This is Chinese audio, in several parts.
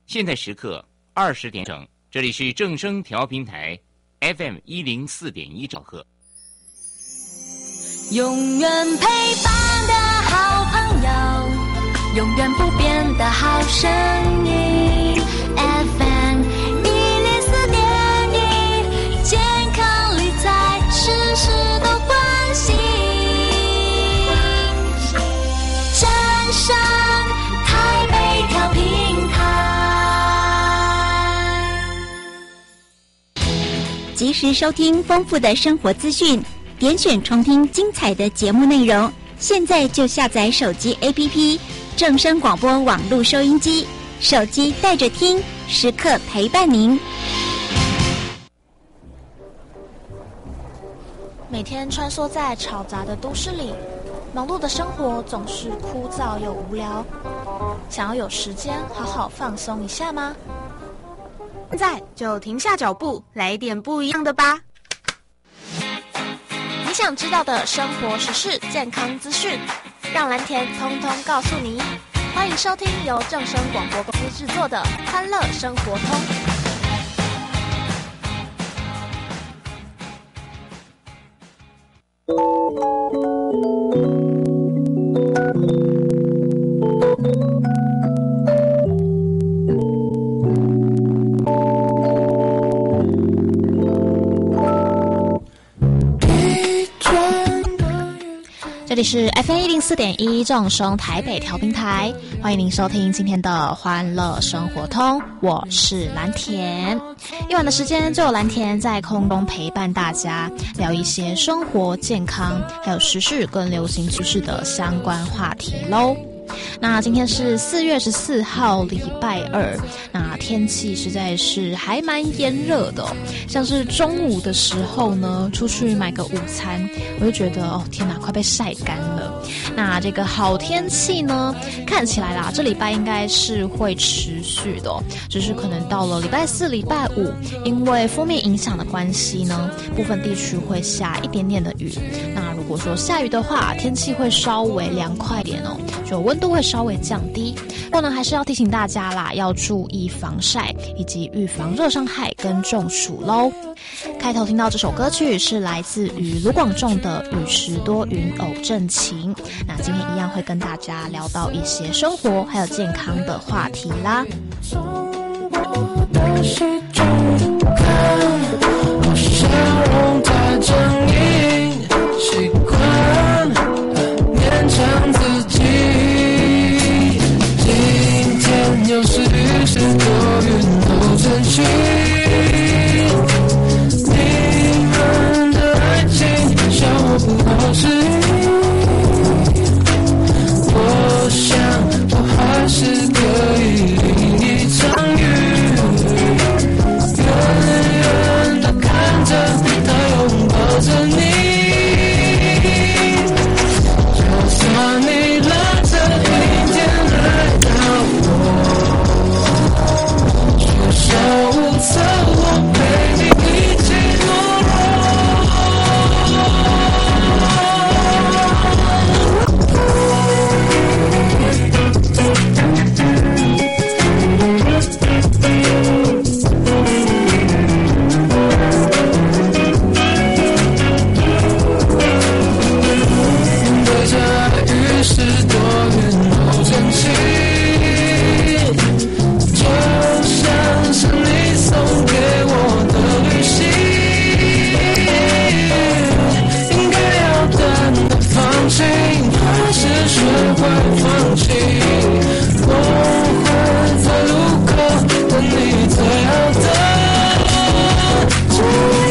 现在时刻20点整，这里是正声调频台 FM104.1兆赫。 永远陪伴的好朋友，永远不变的好声音 FM104.1，健康理财事事都关心。正声台北调频台， 及时收听丰富的生活资讯，点选重听精彩的节目内容。现在就下载手机 APP 正声广播网络收音机，手机带着听，时刻陪伴您。 每天穿梭在嘈杂的都市里，忙碌的生活总是枯燥又无聊。想要有时间好好放松一下吗？ 现在就停下脚步，来一点不一样的吧。 你想知道的生活时事、健康资讯，让蓝田通通告诉你。欢迎收听由正声广播公司制作的《欢乐生活通》。这里是 FM104.1 正声台北调频台，欢迎您收听今天的欢乐生活通，我是蓝田。一晚的时间就有蓝田在空中陪伴大家，聊一些生活、健康还有时事跟流行趋势的相关话题咯。那今天是4月14号礼拜二，那天气实在是还蛮炎热的像是中午的时候呢，出去买个午餐，我就觉得天哪，快被晒干了。那这个好天气呢，看起来啦，这礼拜应该是会持续的只是可能到了礼拜4、礼拜5，因为锋面影响的关系呢，部分地区会下一点点的雨。那如果说下雨的话，天气会稍微凉快点就温度会稍微降低。不过呢，还是要提醒大家啦，要注意防晒以及预防热伤害跟中暑咯。开头听到这首歌曲是来自于卢广仲的《雨时多云偶阵晴》。那今天一样会跟大家聊到一些生活还有健康的话题啦。 生活的是中看，我笑容太狰狞，习惯勉强自己。今天又是雨时多云偶阵晴，你们的爱情笑我不好适应，我想我还是可以淋一场雨，远远地看着他拥抱着你，就算你拉着阴天来到我，束手无策，我陪你一起懦弱。对着雨时多云偶阵晴，就像是你送给我的旅行，应该要淡的放弃，还是学会放弃？我会在路口等你最好的记忆。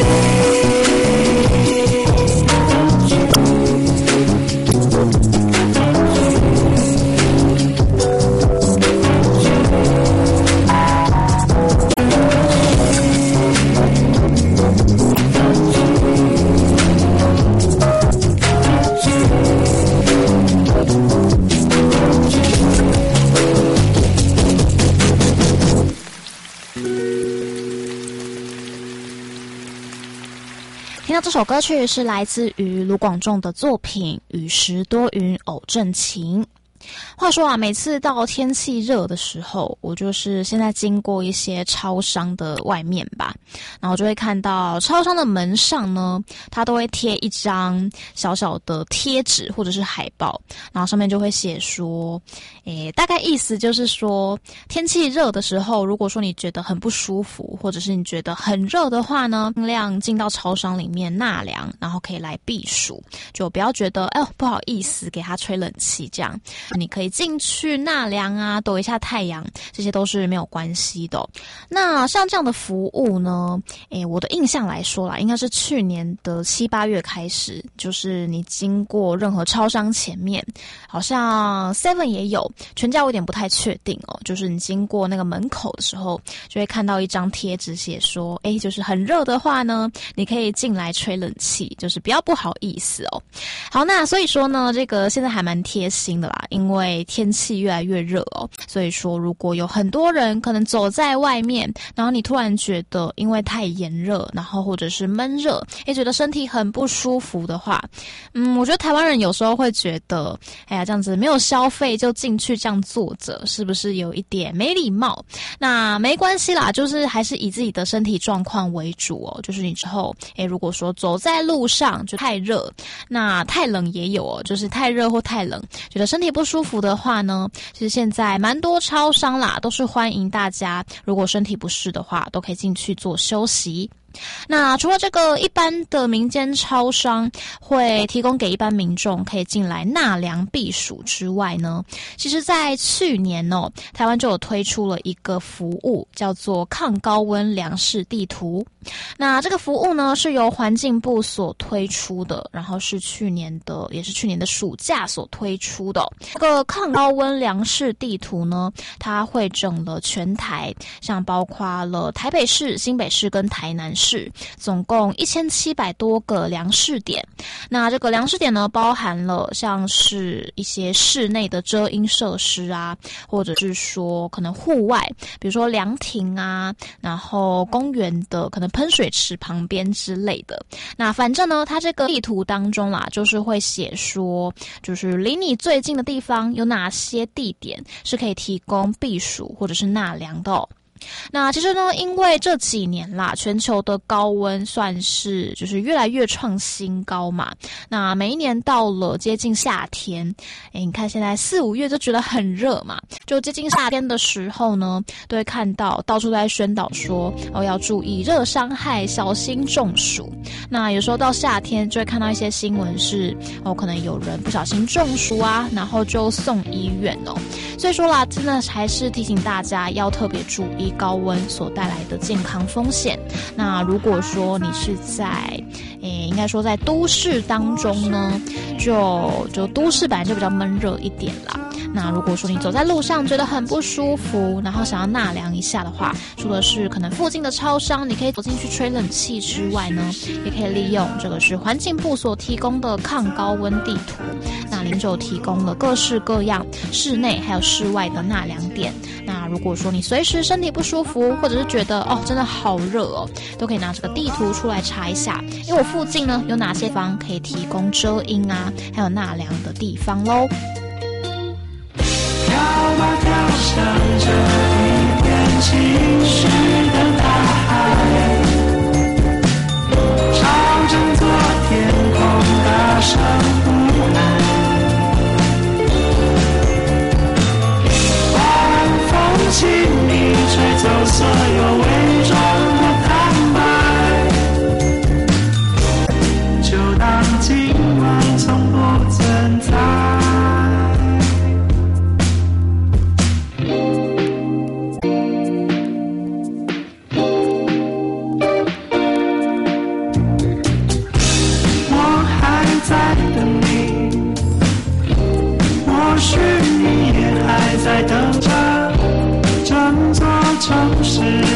听到这首歌曲是来自于卢广仲的作品《雨时多云偶阵晴》。 话说啊，每次到天气热的时候，我就是现在经过一些超商的外面吧，然后就会看到超商的门上呢，它都会贴一张小小的贴纸或者是海报，然后上面就会写说，大概意思就是说，天气热的时候，如果说你觉得很不舒服，或者是你觉得很热的话呢，尽量进到超商里面纳凉，然后可以来避暑，就不要觉得不好意思给他吹冷气这样，你可以进去纳凉啊，躲一下太阳，这些都是没有关系的。那像这样的服务呢，我的印象来说啦，应该是去年的7、8月开始，就是你经过任何超商前面，好像 Seven 也有，全家我有点不太确定哦，就是你经过那个门口的时候，就会看到一张贴纸写说，就是很热的话呢，你可以进来吹冷气，就是不要不好意思哦。好，那所以说呢，这个现在还蛮贴心的啦，因为天气越来越热哦，所以说如果有很多人可能走在外面，然后你突然觉得因为太炎热，然后或者是闷热，觉得身体很不舒服的话，我觉得台湾人有时候会觉得，这样子没有消费就进去这样坐着，是不是有一点没礼貌？那没关系啦，就是还是以自己的身体状况为主哦，就是你之后，如果说走在路上就太热，那太冷也有哦，就是太热或太冷，觉得身体不舒服的话呢，其实现在蛮多超商啦，都是欢迎大家，如果身体不适的话，都可以进去做休息。那除了这个一般的民间超商会提供给一般民众可以进来纳凉避暑之外呢，其实在去年台湾就有推出了一个服务，叫做抗高温粮食地图。那这个服务呢是由环境部所推出的，然后也是去年的暑假所推出的。这个抗高温粮食地图呢，它汇整了全台，像包括了台北市、新北市跟台南市，总共1700多个粮食点。那这个粮食点呢，包含了像是一些室内的遮阴设施啊，或者是说可能户外，比如说凉亭啊，然后公园的可能喷水池旁边之类的。那反正呢，它这个地图当中啦，就是会写说，就是离你最近的地方有哪些地点是可以提供避暑或者是纳凉的哦。那其实呢，因为这几年啦，全球的高温算是就是越来越创新高嘛。那每一年到了接近夏天，你看现在4、5月就觉得很热嘛，就接近夏天的时候呢，都会看到到处都在宣导说要注意热伤害，小心中暑。那有时候到夏天就会看到一些新闻是可能有人不小心中暑啊，然后就送医院哦。所以说啦，真的还是提醒大家要特别注意高温所带来的健康风险。那如果说你是在应该说在都市当中呢，就都市本来就比较闷热一点啦。那如果说你走在路上觉得很不舒服，然后想要纳凉一下的话，除了是可能附近的超商你可以走进去吹冷气之外呢，也可以利用这个是环境部所提供的抗高温地图。那里就提供了各式各样室内还有室外的纳凉点。那如果说你随时身体不舒服，或者是觉得真的好热哦，都可以拿这个地图出来查一下，因为我附近呢有哪些地方可以提供遮阴啊，还有纳凉的地方咯。 飘吧飘向这一片晴湿的大海，朝整座天空大声呼喊，晚风轻你吹走所有伪装的坦白，就当今晚从不存在。在等着整座城市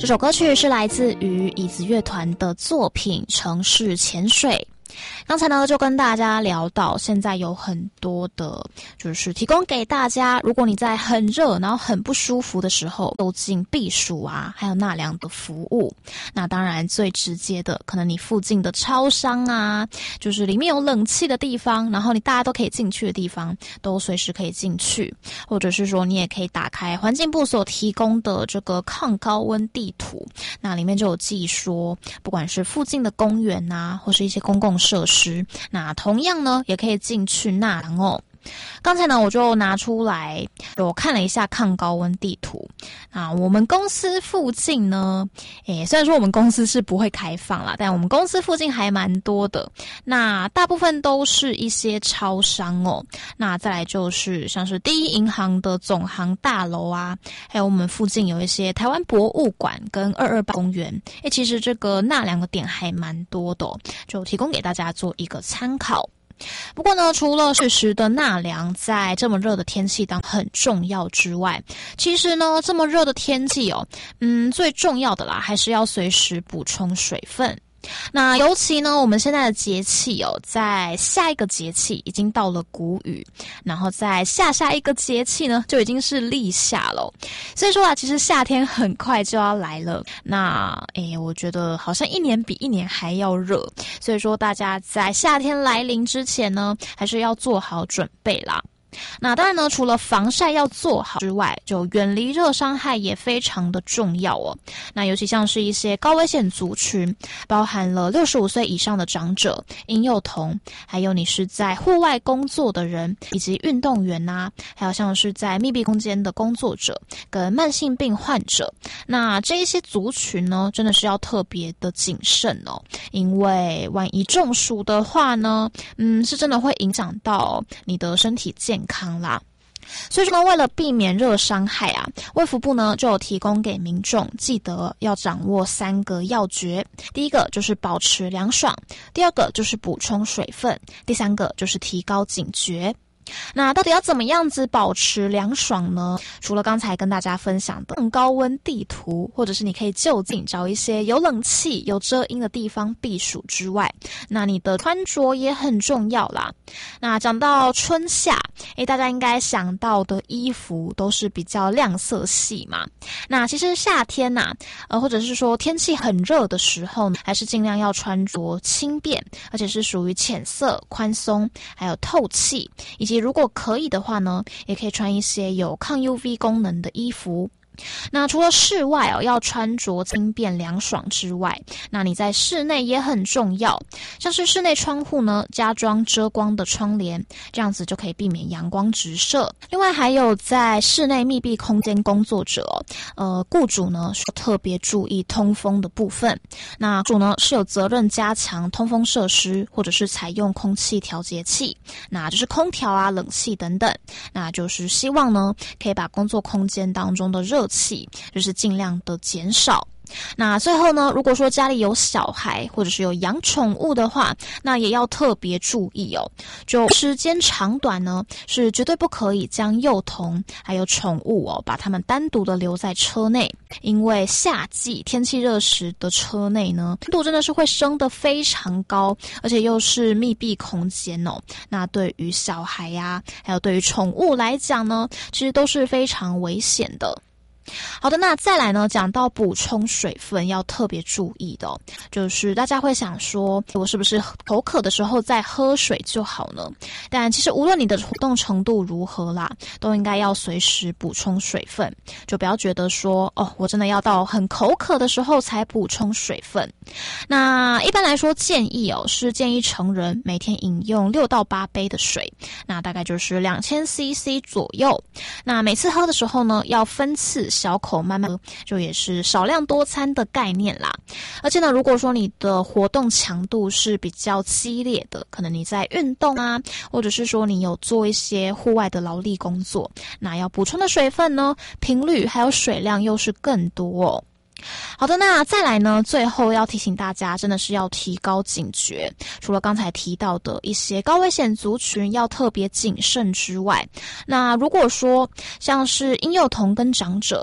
这首歌曲是来自于椅子乐团的作品《城市潜水》。刚才呢就跟大家聊到，现在有很多的就是提供给大家，如果你在很热然后很不舒服的时候就近避暑啊，还有纳凉的服务。那当然最直接的，可能你附近的超商啊，就是里面有冷气的地方，然后你大家都可以进去的地方，都随时可以进去。或者是说你也可以打开环境部所提供的这个抗高温地图，那里面就有记说，不管是附近的公园啊，或是一些公共设施，那同样呢也可以进去纳凉哦。刚才呢我就拿出来我看了一下抗高温地图。那我们公司附近呢虽然说我们公司是不会开放啦，但我们公司附近还蛮多的。那大部分都是一些超商哦。那再来就是像是第一银行的总行大楼啊，还有我们附近有一些台湾博物馆跟228公园。其实这个纳凉的点还蛮多的哦，就提供给大家做一个参考。不过呢，除了适时的纳凉在这么热的天气当很重要之外，其实呢这么热的天气最重要的啦，还是要随时补充水分。那尤其呢我们现在的节气在下一个节气已经到了谷雨，然后在下一个节气呢就已经是立夏了。所以说啊，其实夏天很快就要来了。那我觉得好像一年比一年还要热，所以说大家在夏天来临之前呢，还是要做好准备啦。那当然呢，除了防晒要做好之外，就远离热伤害也非常的重要哦。那尤其像是一些高危险族群，包含了65岁以上的长者、婴幼童，还有你是在户外工作的人，以及运动员啊，还有像是在密闭空间的工作者跟慢性病患者。那这一些族群呢，真的是要特别的谨慎哦，因为万一中暑的话呢，是真的会影响到你的身体健康啦。所以说呢，为了避免热伤害啊，卫福部呢就有提供给民众，记得要掌握3个要诀。第一个就是保持凉爽，第二个就是补充水分，第三个就是提高警觉。那到底要怎么样子保持凉爽呢？除了刚才跟大家分享的更高温地图，或者是你可以就近找一些有冷气有遮阴的地方避暑之外，那你的穿着也很重要啦。那讲到春夏大家应该想到的衣服都是比较亮色系嘛。那其实夏天或者是说天气很热的时候呢，还是尽量要穿着轻便，而且是属于浅色、宽松还有透气，以及如果可以的话呢，也可以穿一些有抗 UV 功能的衣服。那除了室外要穿着轻便凉爽之外，那你在室内也很重要，像是室内窗户呢加装遮光的窗帘，这样子就可以避免阳光直射。另外还有在室内密闭空间工作者雇主呢需要特别注意通风的部分。那雇主呢是有责任加强通风设施，或者是采用空气调节器，那就是空调啊、冷气等等。那就是希望呢可以把工作空间当中的热气就是尽量的减少。那最后呢，如果说家里有小孩或者是有养宠物的话，那也要特别注意哦。就时间长短呢，是绝对不可以将幼童还有宠物把它们单独的留在车内，因为夏季天气热时的车内呢，温度真的是会升得非常高，而且又是密闭空间哦。那对于小孩呀，还有对于宠物来讲呢，其实都是非常危险的。好的，那再来呢，讲到补充水分要特别注意的就是大家会想说，我是不是口渴的时候再喝水就好呢？但其实无论你的活动程度如何啦，都应该要随时补充水分，就不要觉得说我真的要到很口渴的时候才补充水分。那一般来说建议是建议成人每天饮用6到8杯的水，那大概就是2000cc 左右。那每次喝的时候呢，要分次小口慢慢喝，就也是少量多餐的概念啦。而且呢，如果说你的活动强度是比较激烈的，可能你在运动啊，或者是说你有做一些户外的劳力工作，那要补充的水分呢，频率还有水量又是更多哦。好的，那再来呢，最后要提醒大家，真的是要提高警觉。除了刚才提到的一些高危险族群要特别谨慎之外，那如果说像是婴幼童跟长者，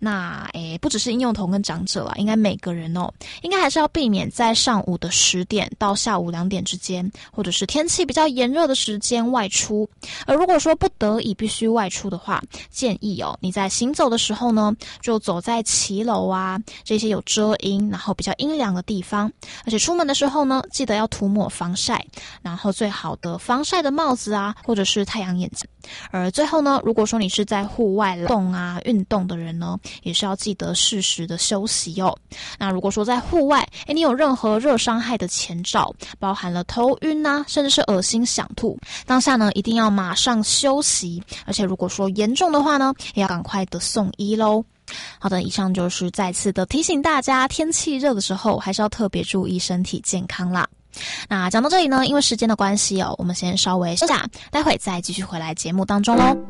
那不只是婴幼童跟长者啦，应该每个人应该还是要避免在上午的10点到下午2点之间，或者是天气比较炎热的时间外出。而如果说不得已必须外出的话，建议你在行走的时候呢，就走在骑楼啊这些有遮阴然后比较阴凉的地方。而且出门的时候呢，记得要涂抹防晒，然后最好的防晒的帽子啊，或者是太阳眼镜。而最后呢，如果说你是在户外运动的人呢，也是要记得适时的休息哦。那如果说在户外你有任何热伤害的前兆，包含了头晕啊，甚至是恶心想吐，当下呢一定要马上休息，而且如果说严重的话呢，也要赶快的送医咯。好的，以上就是再次的提醒大家，天气热的时候还是要特别注意身体健康啦。那讲到这里呢，因为时间的关系我们先稍微休息，待会再继续回来节目当中咯。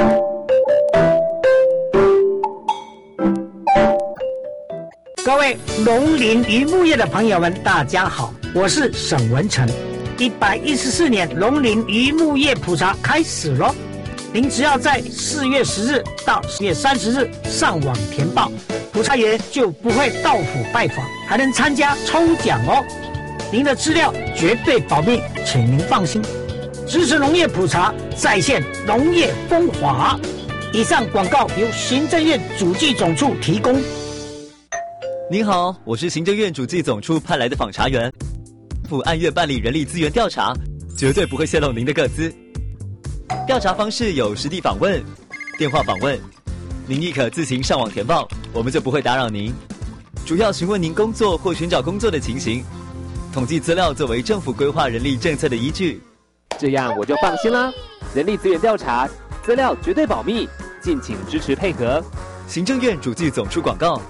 各位农林渔牧业的朋友们，大家好，我是沈文成。114年农林渔牧业普查开始咯，您只要在4月10日到10月30日上网填报，普查员就不会到府拜访，还能参加抽奖哦。您的资料绝对保密，请您放心。支持农业普查，再现农业风华。以上广告由行政院主计总处提供。 您好，我是行政院主计总处派来的访查员，府按月办理人力资源调查，绝对不会泄露您的个资。调查方式有实地访问、电话访问，您亦可自行上网填报，我们就不会打扰您。主要询问您工作或寻找工作的情形，统计资料作为政府规划人力政策的依据。 这样我就放心啦，人力资源调查资料绝对保密，敬请支持配合。 行政院主计总处广告。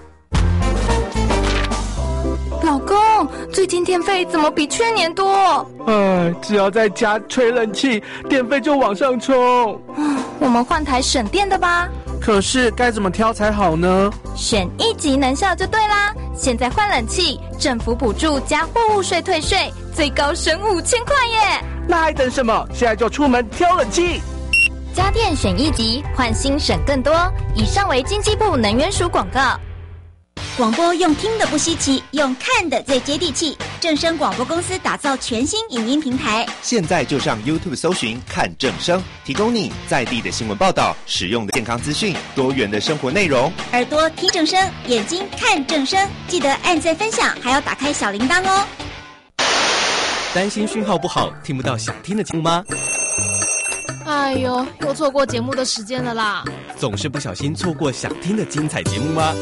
老公，最近电费怎么比去年多？ 只要在家吹冷气，电费就往上冲。 我们换台省电的吧。 可是该怎么挑才好呢？ 选1级能效就对啦。现在换冷气，政府补助加货物税退税，最高省5000块耶！ 那还等什么？现在就出门挑冷气。 家电选1级，换新省更多。以上为经济部能源署广告。 广播用听的不稀奇，用看的最接地气。正声广播公司打造全新影音平台， 现在就上 YouTube 搜寻看正声，提供你在地的新闻报道、实用的健康资讯、多元的生活内容。 耳朵听正声，眼睛看正声，记得按赞分享，还要打开小铃铛哦。 担心讯号不好，听不到想听的节目吗？ 哎呦，又错过节目的时间了啦！ 总是不小心错过想听的精彩节目吗？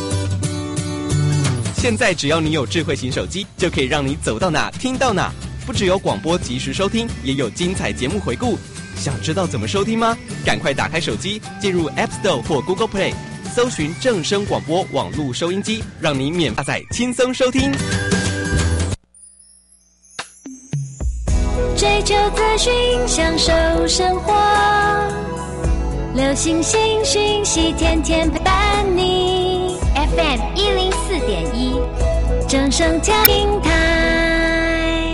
现在只要你有智慧型手机，就可以让你走到哪听到哪。不只有广播及时收听，也有精彩节目回顾。想知道怎么收听吗？赶快打开手机，进入 App Store 或 Google Play， 搜寻正声广播网络收音机，让你免下载轻松收听。 追求资讯，享受生活，流行新讯息，天天陪伴你。FM 104.1，正声调频台。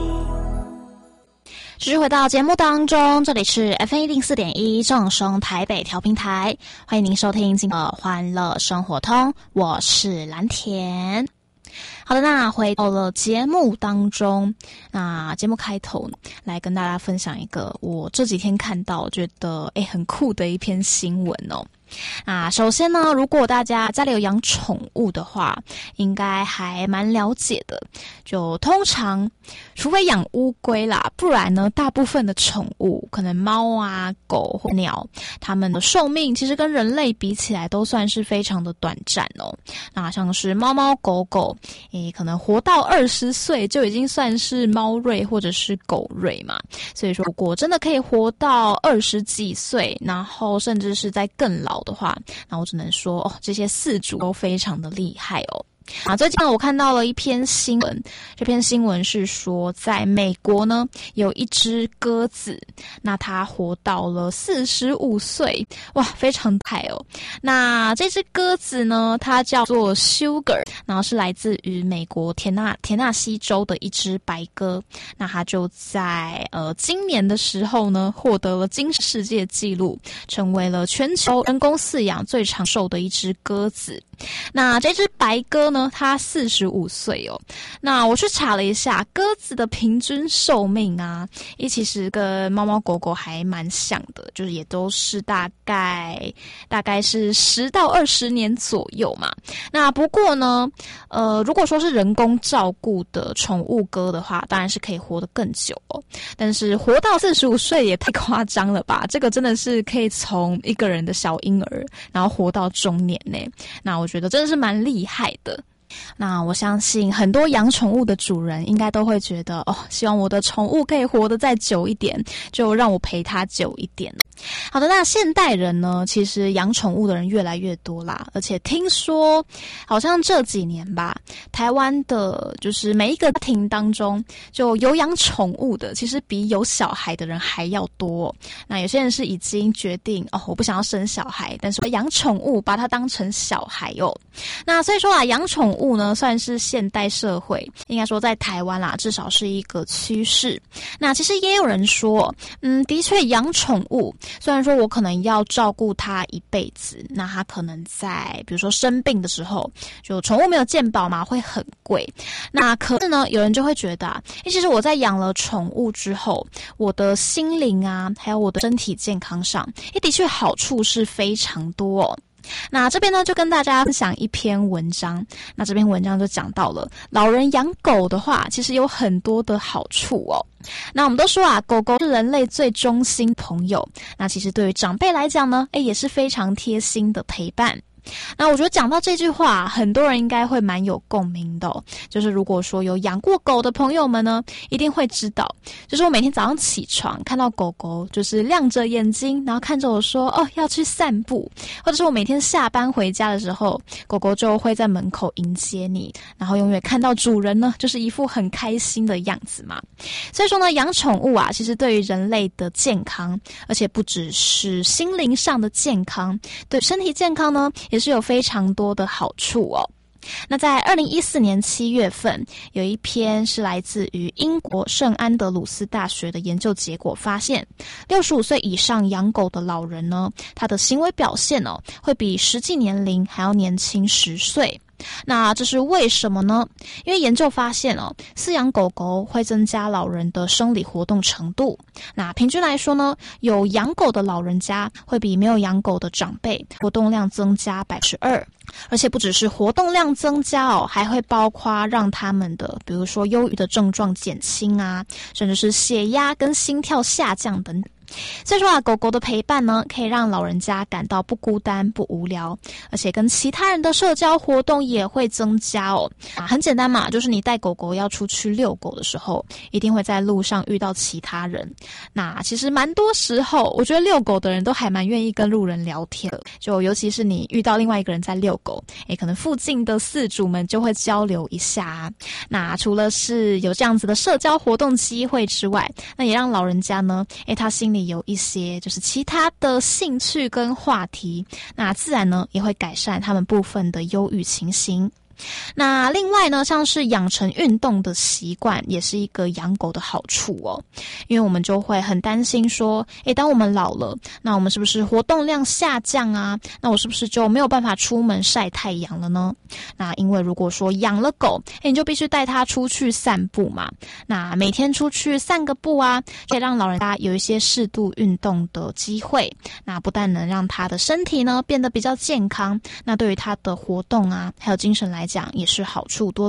继续回到节目当中，这里是 FM 104.1正声台北调频台，欢迎您收听今天的欢乐生活通，我是蓝田。好的，那回到了节目当中，那节目开头来跟大家分享一个我这几天看到觉得很酷的一篇新闻哦。首先呢，如果大家家里有养宠物的话，应该还蛮了解的。就通常，除非养乌龟啦，不然呢，大部分的宠物，可能猫啊、狗或鸟，它们的寿命其实跟人类比起来都算是非常的短暂哦。那像是猫猫狗狗，可能活到20岁就已经算是猫瑞或者是狗瑞嘛。所以说，如果真的可以活到20几岁，然后甚至是在更老的话，那我只能说这些饲主都非常的厉害哦。 最近我看到了一篇新闻，这篇新闻是说在美国呢有一只鸽子，那它活到了45岁，哇，非常快哦。那这只鸽子呢，它叫做 Sugar， 然后是来自于美国田纳西州的一只白鸽，那它就在今年的时候呢获得了金世界纪录，成为了全球人工饲养最长寿的一只鸽子。那这只白鸽呢，它45岁哦。那我去查了一下，鸽子的平均寿命啊，其实跟猫猫狗狗还蛮像的，就是也都是大概是10到20年左右嘛。那不过呢，如果说是人工照顾的宠物鸽的话，当然是可以活得更久哦。但是活到45岁也太夸张了吧？这个真的是可以从一个人的小婴儿，然后活到中年呢。那我觉得真的是蛮厉害的。那我相信很多养宠物的主人应该都会觉得希望我的宠物可以活得再久一点，就让我陪它久一点。好的，那现代人呢，其实养宠物的人越来越多啦，而且听说好像这几年吧，台湾的就是每一个家庭当中就有养宠物的，其实比有小孩的人还要多。那有些人是已经决定我不想要生小孩，但是我养宠物，把它当成小孩哦。那所以说养宠物呢，算是现代社会应该说在台湾啦，至少是一个趋势。那其实也有人说，的确养宠物，虽然说我可能要照顾它一辈子，那它可能在比如说生病的时候，就宠物没有健保嘛，会很贵。那可是呢，有人就会觉得其实我在养了宠物之后，我的心灵啊，还有我的身体健康上，的确好处是非常多哦。那这边呢，就跟大家分享一篇文章。那这篇文章就讲到了，老人养狗的话，其实有很多的好处哦。那我们都说狗狗是人类最忠心朋友。那其实对于长辈来讲呢，也是非常贴心的陪伴。那我觉得讲到这句话，很多人应该会蛮有共鸣的就是如果说有养过狗的朋友们呢，一定会知道，就是我每天早上起床看到狗狗就是亮着眼睛，然后看着我说要去散步，或者是我每天下班回家的时候，狗狗就会在门口迎接你，然后永远看到主人呢就是一副很开心的样子嘛。所以说呢，养宠物其实对于人类的健康，而且不只是心灵上的健康，对身体健康呢也是有非常多的好处哦。那在2014年7月份，有一篇是来自于英国圣安德鲁斯大学的研究结果，发现65岁以上养狗的老人呢，他的行为表现会比实际年龄还要年轻10岁。那这是为什么呢？因为研究发现饲养狗狗会增加老人的生理活动程度。那平均来说呢，有养狗的老人家会比没有养狗的长辈活动量增加 2%。而且不只是活动量增加还会包括让他们的比如说忧郁的症状减轻甚至是血压跟心跳下降等等。所以说狗狗的陪伴呢，可以让老人家感到不孤单不无聊，而且跟其他人的社交活动也会增加很简单嘛，就是你带狗狗要出去遛狗的时候，一定会在路上遇到其他人。那其实蛮多时候我觉得遛狗的人都还蛮愿意跟路人聊天的，就尤其是你遇到另外一个人在遛狗，可能附近的饲主们就会交流一下那除了是有这样子的社交活动机会之外，那也让老人家呢他心里有一些就是其他的兴趣跟话题，那自然呢也会改善他们部分的忧郁情形。那另外呢，像是养成运动的习惯也是一个养狗的好处因为我们就会很担心说当我们老了，那我们是不是活动量下降那我是不是就没有办法出门晒太阳了呢？那因为如果说养了狗你就必须带它出去散步嘛，那每天出去散个步可以让老人家有一些适度运动的机会，那不但能让他的身体呢变得比较健康，那对于他的活动还有精神来讲也是好处多多。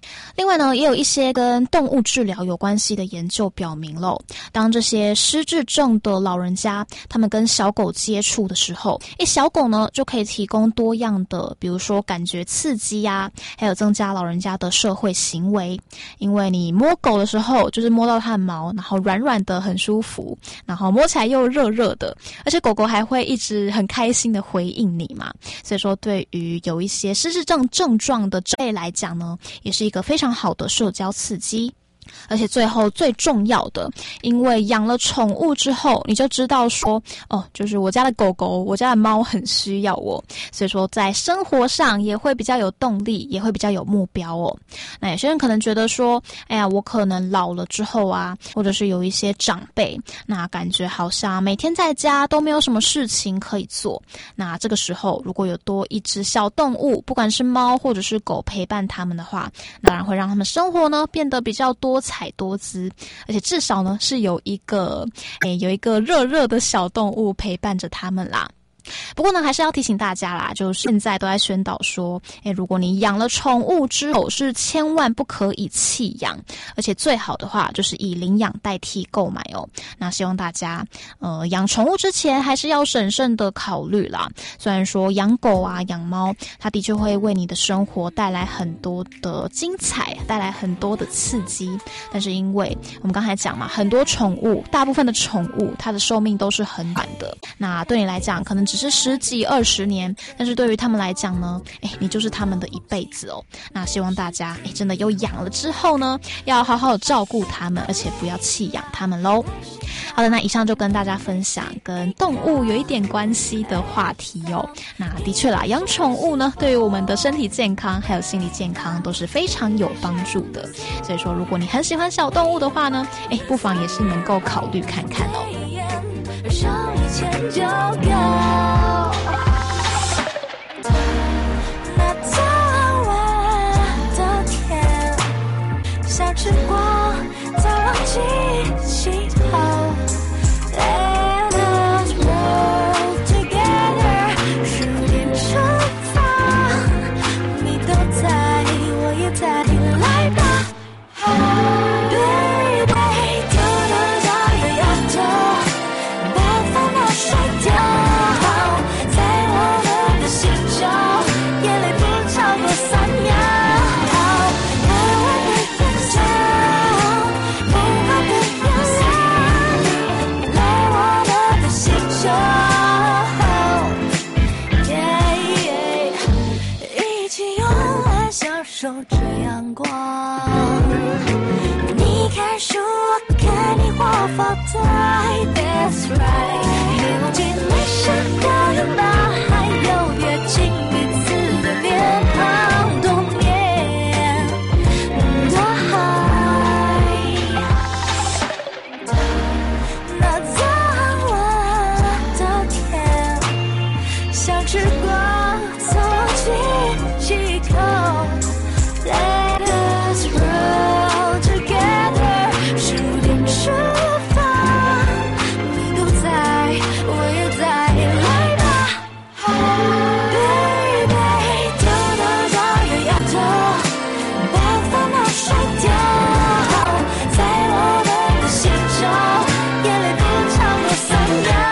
另外呢，也有一些跟动物治疗有关系的研究表明了，当这些失智症的老人家，他们跟小狗接触的时候，小狗呢就可以提供多样的，比如说感觉刺激啊，还有增加老人家的社会行为。因为你摸狗的时候，就是摸到它的毛，然后软软的很舒服，然后摸起来又热热的，而且狗狗还会一直很开心的回应你嘛。所以说，对于有一些失智症症状的这类来讲呢，也是一个非常好的社交刺激。而且最后最重要的，因为养了宠物之后，你就知道说，就是我家的狗狗，我家的猫很需要我，所以说在生活上也会比较有动力，也会比较有目标哦。那有些人可能觉得说，哎呀，我可能老了之后啊，或者是有一些长辈，那感觉好像每天在家都没有什么事情可以做。那这个时候如果有多一只小动物，不管是猫或者是狗陪伴他们的话，当然会让他们生活呢变得比较多彩多姿，而且至少呢是有一个热热的小动物陪伴着他们啦。不过呢，还是要提醒大家啦，就是现在都在宣导说，如果你养了宠物之后，是千万不可以弃养，而且最好的话就是以领养代替购买哦。那希望大家养宠物之前还是要审慎的考虑啦。虽然说养狗啊、养猫，它的确会为你的生活带来很多的精彩，带来很多的刺激，但是因为我们刚才讲嘛，很多宠物，大部分的宠物它的寿命都是很短的，那对你来讲可能只是10几20年，但是对于他们来讲呢，你就是他们的一辈子哦。那希望大家真的有养了之后呢，要好好照顾他们，而且不要弃养他们咯。好的，那以上就跟大家分享跟动物有一点关系的话题哦。那的确啦，养宠物呢，对于我们的身体健康还有心理健康都是非常有帮助的。所以说，如果你很喜欢小动物的话呢，不妨也是能够考虑看看哦。 手一牵就够。那早晚的天，像吃过早忘记起头。Let us roll together， 10点出发，你都在，我也在，来吧。守着阳光，你看书，我看你活发呆 ，That's right。别忘记微笑的拥抱，还有贴近彼此的脸庞，多年多爱。那早晚的天，像吃过早忘记几口。Let us roll together， 10点出发，你都在，我也在，来吧 ，baby， 偷偷找个丫头，把烦恼甩掉，在我们的心中，眼泪不常落3秒。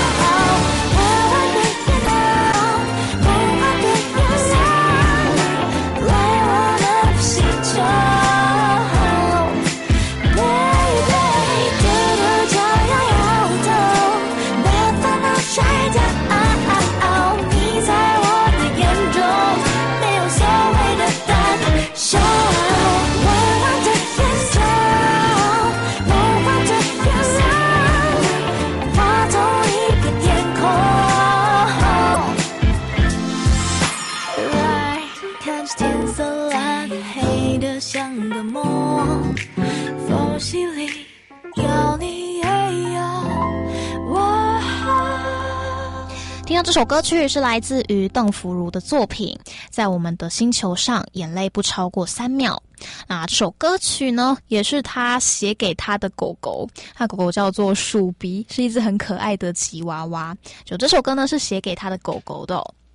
像个梦，缝隙里有你也有我。 听到这首歌曲是来自于邓福如的作品《在我们的星球上，眼泪不超过3秒》。那这首歌曲呢，也是他写给他的狗狗，他狗狗叫做鼠鼻，是一只很可爱的吉娃娃。就这首歌呢，是写给他的狗狗的哦。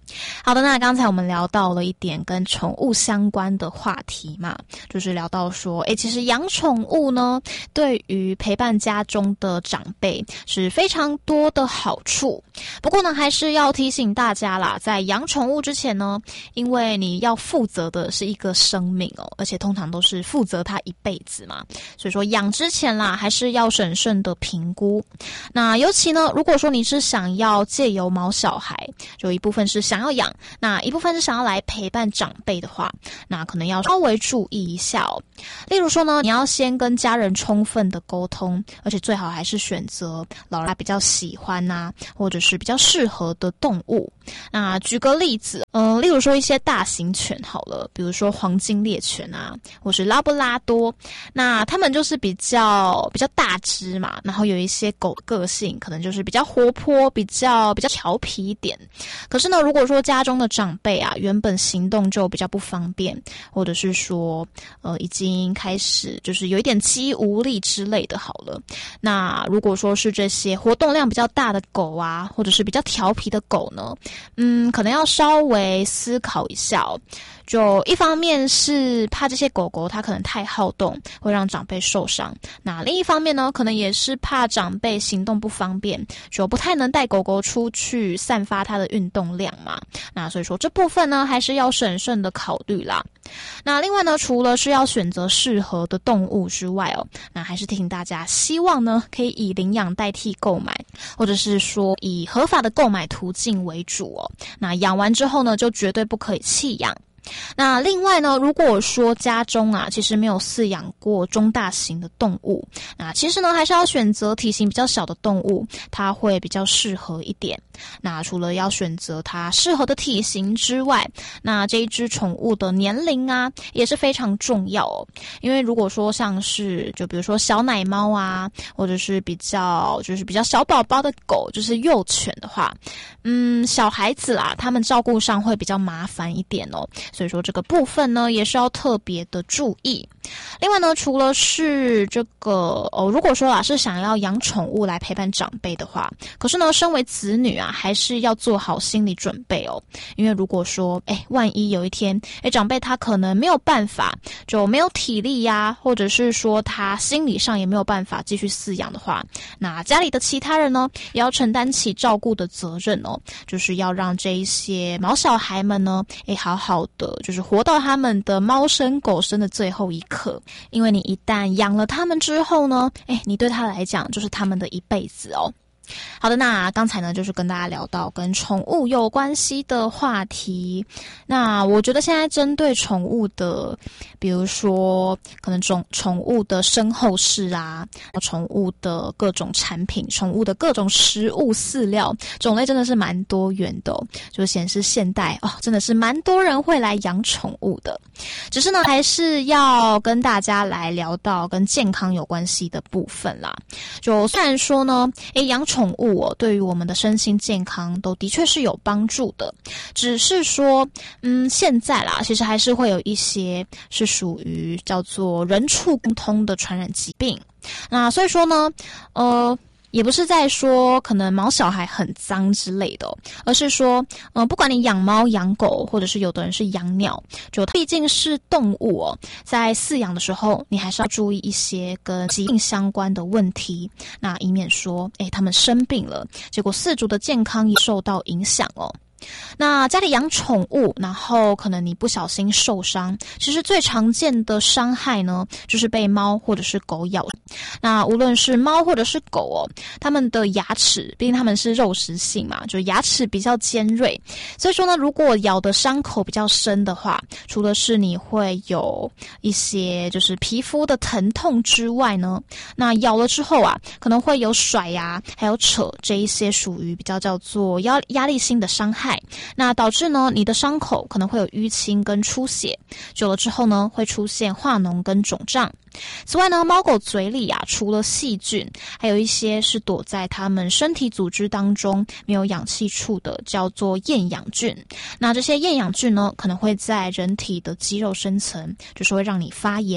好的，那刚才我们聊到了一点跟宠物相关的话题嘛，就是聊到说，其实养宠物呢，对于陪伴家中的长辈是非常多的好处。不过呢，还是要提醒大家啦，在养宠物之前呢，因为你要负责的是一个生命哦，而且通常都是负责它一辈子嘛，所以说养之前啦，还是要审慎的评估。那尤其呢，如果说你是想要借由毛小孩，就一部分是想要养，那一部分是想要来陪伴长辈的话，那可能要稍微注意一下哦。例如说呢，你要先跟家人充分的沟通，而且最好还是选择老人家比较喜欢啊，或者是比较适合的动物。那举个例子，例如说一些大型犬好了，比如说黄金猎犬啊，或是拉布拉多，那他们就是比较大只嘛，然后有一些狗个性可能就是比较活泼，比较调皮一点。可是呢，如果说家中的长辈啊，原本行动就比较不方便，或者是说已经开始就是有一点肌无力之类的好了，那如果说是这些活动量比较大的狗啊，或者是比较调皮的狗呢，可能要稍微思考一下哦。就一方面是怕这些狗狗它可能太好动，会让长辈受伤，那另一方面呢，可能也是怕长辈行动不方便，就不太能带狗狗出去散发它的运动量嘛，那所以说这部分呢，还是要审慎的考虑啦。那另外呢，除了是要选择适合的动物之外哦，那还是提醒大家，希望呢可以以领养代替购买，或者是说以合法的购买途径为主哦。那养完之后呢，就绝对不可以弃养。那另外呢，如果说家中啊其实没有饲养过中大型的动物，那其实呢还是要选择体型比较小的动物，它会比较适合一点。那除了要选择它适合的体型之外，那这一只宠物的年龄啊也是非常重要哦。因为如果说像是就比如说小奶猫啊，或者是比较小宝宝的狗，就是幼犬的话，小孩子啦，他们照顾上会比较麻烦一点哦。所以说这个部分呢，也是要特别的注意。另外呢，除了是这个如果说是想要养宠物来陪伴长辈的话，可是呢，身为子女啊，还是要做好心理准备哦。因为如果说万一有一天长辈他可能没有办法，就没有体力呀，或者是说他心理上也没有办法继续饲养的话，那家里的其他人呢，也要承担起照顾的责任哦。就是要让这一些毛小孩们呢，好好的就是活到他们的猫生狗生的最后一刻。因为你一旦养了他们之后呢，你对他来讲就是他们的一辈子哦。好的，那刚才呢就是跟大家聊到跟宠物有关系的话题。那我觉得现在针对宠物的，比如说可能宠物的身后事啊，宠物的各种产品，宠物的各种食物饲料种类真的是蛮多元的哦，就显示现代真的是蛮多人会来养宠物的。只是呢还是要跟大家来聊到跟健康有关系的部分啦。就虽然说呢养宠物对于我们的身心健康都的确是有帮助的，只是说现在啦，其实还是会有一些是属于叫做人畜共通的传染疾病。那所以说呢也不是在说可能毛小孩很脏之类的而是说不管你养猫养狗，或者是有的人是养鸟，就毕竟是动物在饲养的时候，你还是要注意一些跟疾病相关的问题，那以免说他们生病了，结果饲主的健康也受到影响哦。那家里养宠物，然后可能你不小心受伤，其实最常见的伤害呢，就是被猫或者是狗咬。那无论是猫或者是狗它们的牙齿，毕竟它们是肉食性嘛，就牙齿比较尖锐，所以说呢，如果咬的伤口比较深的话，除了是你会有一些就是皮肤的疼痛之外呢，那咬了之后可能会有甩呀，还有扯这一些属于比较叫做压力性的伤害。那导致呢，你的伤口可能会有淤青跟出血，久了之后呢，会出现化脓跟肿胀。此外呢，猫狗嘴里除了细菌，还有一些是躲在它们身体组织当中没有氧气处的，叫做厌氧菌。那这些厌氧菌呢，可能会在人体的肌肉深层，就是会让你发炎。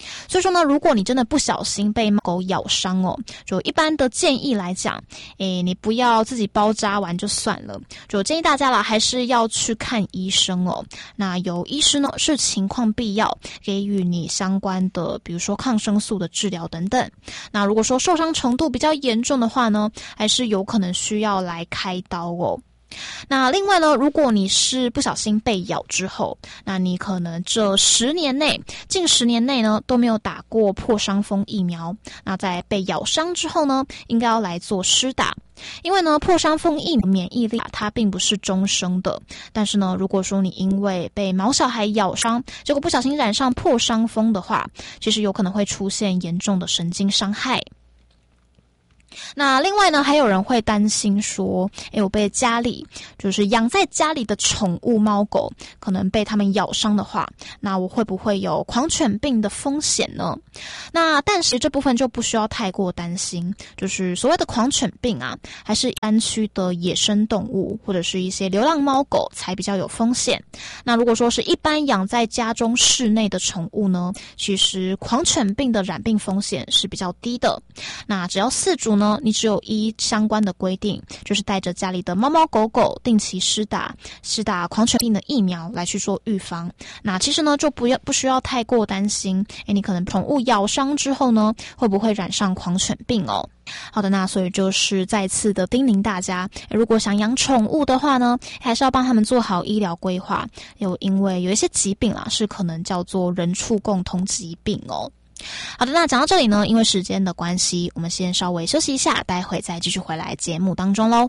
所以说呢，如果你真的不小心被猫狗咬伤哦，就一般的建议来讲，你不要自己包扎完就算了，就建议大家啦，还是要去看医生哦。那由医师呢是情况必要给予你相关的，比如说抗生素的治疗等等。那如果说受伤程度比较严重的话呢，还是有可能需要来开刀哦。那另外呢，如果你是不小心被咬之后，那你可能近10年内呢都没有打过破伤风疫苗，那在被咬伤之后呢，应该要来做施打。因为呢，破伤风疫苗免疫力它并不是终生的，但是呢，如果说你因为被毛小孩咬伤，结果不小心染上破伤风的话，其实有可能会出现严重的神经伤害。那另外呢，还有人会担心说，我被家里就是养在家里的宠物猫狗可能被他们咬伤的话，那我会不会有狂犬病的风险呢？那但是这部分就不需要太过担心，就是所谓的狂犬病啊，还是山区的野生动物或者是一些流浪猫狗才比较有风险。那如果说是一般养在家中室内的宠物呢，其实狂犬病的染病风险是比较低的。那只要饲主呢，你只有依相关的规定，就是带着家里的猫猫狗狗定期施打狂犬病的疫苗来去做预防。那其实呢，就不需要太过担心，你可能宠物咬伤之后呢，会不会染上狂犬病哦？好的，那所以就是再次的叮咛大家，如果想养宠物的话呢，还是要帮他们做好医疗规划，因为有一些疾病啦，是可能叫做人畜共同疾病哦。好的，那讲到这里呢，因为时间的关系，我们先稍微休息一下，待会再继续回来节目当中咯。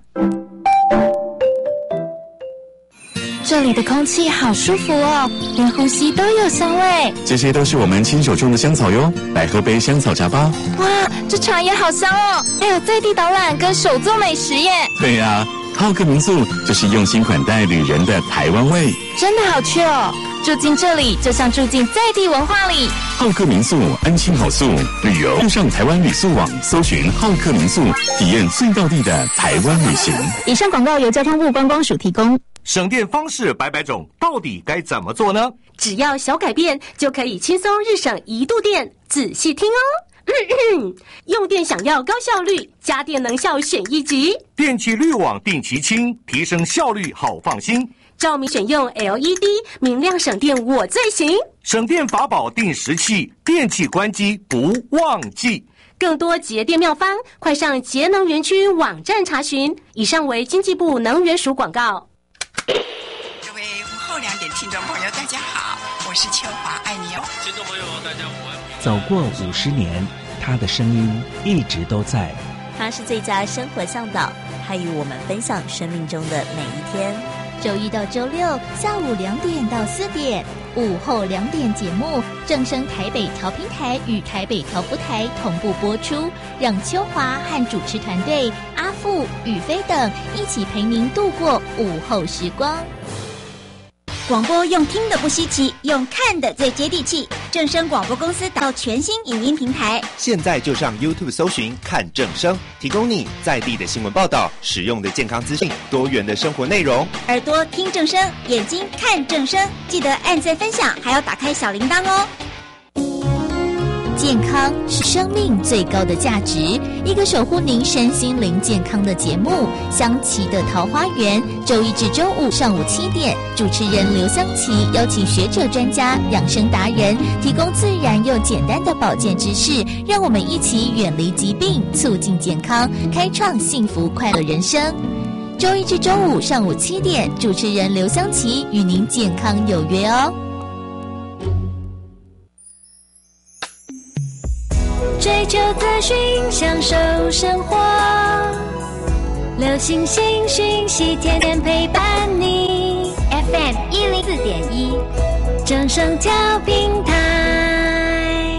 这里的空气好舒服哦，连呼吸都有香味。 这些都是我们亲手种的香草哟，来喝杯香草茶吧。 哇，这茶也好香哦，还有在地导览跟手作美食耶。 对呀，浩客民宿就是用心款待旅人的台湾味， 真的好去哦。住进这里就像住进在地文化里。 浩客民宿安心好宿，旅游就上台湾旅宿网搜寻浩客民宿，体验最道地的台湾旅行。 以上广告由交通部观光署提供。 省电方式百百种，到底该怎么做呢？ 只要小改变，就可以轻松日省1度电。仔细听哦。用电想要高效率，家电能效选一级。 电器滤网定期清，提升效率好放心。 照明选用 LED， 明亮省电我最行。 省电法宝定时器，电器关机不忘记。 更多节电妙方，快上节能园区网站查询。以上为经济部能源署广告。 各位午后2点听众朋友，大家好，我是秋华，爱你哦。 听众朋友，大家午安。 走过50年，他的声音一直都在。 他是最佳生活向导，他与我们分享生命中的每一天。 周一到周六下午2点到4点，午后2点节目正声台北调频台与台北调布台同步播出，让秋华和主持团队阿富、宇飞等一起陪您度过午后时光。广播用听的不稀奇，用看的最接地气。正声广播公司到全新影音平台， 现在就上 YouTube 搜寻看正声，提供你在地的新闻报道、实用的健康资讯、多元的生活内容。 耳朵听正声，眼睛看正声，记得按赞分享，还要打开小铃铛哦。健康是生命最高的价值，一个守护您身心灵健康的节目——香琪的桃花源，周一至周五上午7点，主持人刘香琪邀请学者专家、养生达人，提供自然又简单的保健知识，让我们一起远离疾病，促进健康，开创幸福快乐人生。周一至周五上午7点，主持人刘香琪与您健康有约哦。 追求资讯，享受生活，流行新讯息，天天陪伴你。FM 104.1，正声调频台。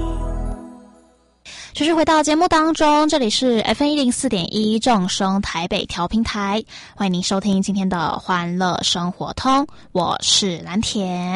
继续回到节目当中，这里是 FM 104.1正声台北调频台，欢迎您收听今天的欢乐生活通，我是蓝田。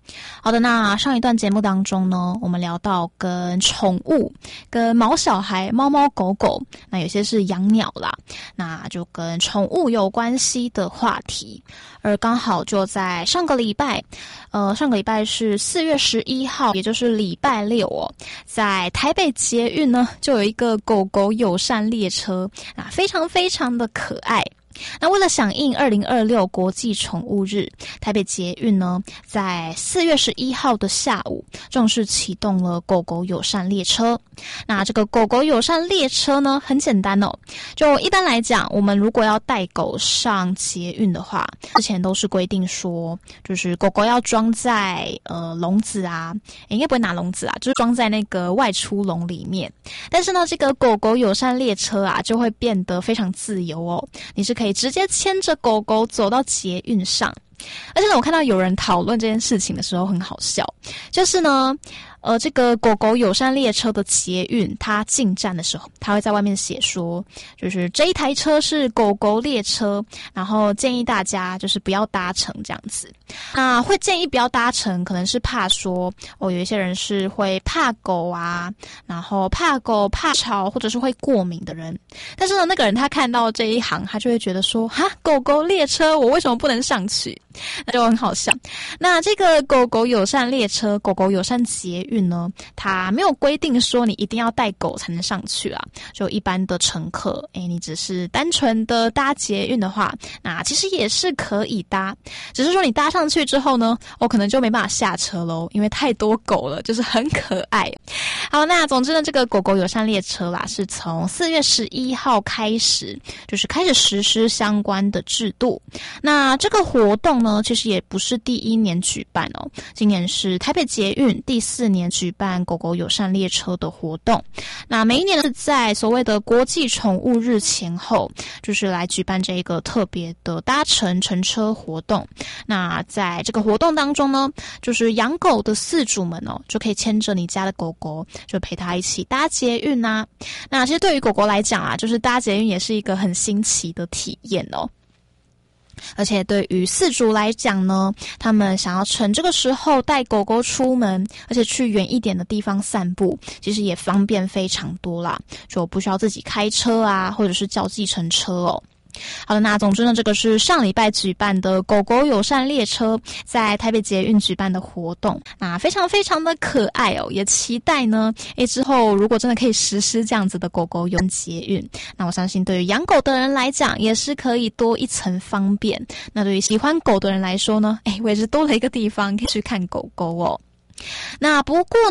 好的，那上一段节目当中呢，我们聊到跟宠物、跟毛小孩、猫猫狗狗，那有些是养鸟啦，那就跟宠物有关系的话题。而刚好就在上个礼拜是4月11号，也就是礼拜六哦，在台北捷运呢，就有一个狗狗友善列车，啊，非常非常的可爱。那为了响应2026国际宠物日，台北捷运呢在4月11号的下午正式启动了狗狗友善列车。那这个狗狗友善列车呢很简单哦，就一般来讲，我们如果要带狗上捷运的话，之前都是规定说，就是狗狗要装在笼子啊，应该不会拿笼子啊，就是装在那个外出笼里面。但是呢，这个狗狗友善列车啊就会变得非常自由哦，你是可以直接牵着狗狗走到捷运上。而且呢，我看到有人讨论这件事情的时候很好笑，就是呢这个狗狗友善列车的捷运，它进站的时候，它会在外面写说，就是这一台车是狗狗列车，然后建议大家就是不要搭乘这样子。那会建议不要搭乘，可能是怕说有一些人是会怕狗啊，然后怕狗、怕吵，或者是会过敏的人。但是呢，那个人他看到这一行，他就会觉得说，哈，狗狗列车，我为什么不能上去？那就很好笑。那这个狗狗友善列车、狗狗友善捷运呢，它没有规定说你一定要带狗才能上去啊。就一般的乘客，你只是单纯的搭捷运的话，那其实也是可以搭，只是说你搭上去之后呢，可能就没办法下车咯，因为太多狗了，就是很可爱。好，那总之呢，这个狗狗友善列车啦，是从4月11号开始，就是开始实施相关的制度。那这个活动呢，其实也不是第1年举办哦，今年是台北捷运第4年举办狗狗友善列车的活动。那每一年是在所谓的国际宠物日前后，就是来举办这个特别的搭乘乘车活动。那在这个活动当中呢，就是养狗的饲主们哦，就可以牵着你家的狗狗，就陪它一起搭捷运啊。那其实对于狗狗来讲啊，就是搭捷运也是一个很新奇的体验哦。而且对于饲主来讲呢，他们想要趁这个时候带狗狗出门，而且去远一点的地方散步，其实也方便非常多啦，就不需要自己开车啊，或者是叫计程车哦。好的，那总之呢，这个是上礼拜举办的狗狗友善列车在台北捷运举办的活动，那非常非常的可爱哦，也期待呢之后如果真的可以实施这样子的狗狗友善捷运，那我相信对于养狗的人来讲也是可以多一层方便。那对于喜欢狗的人来说呢，我也是多了一个地方可以去看狗狗哦。那不过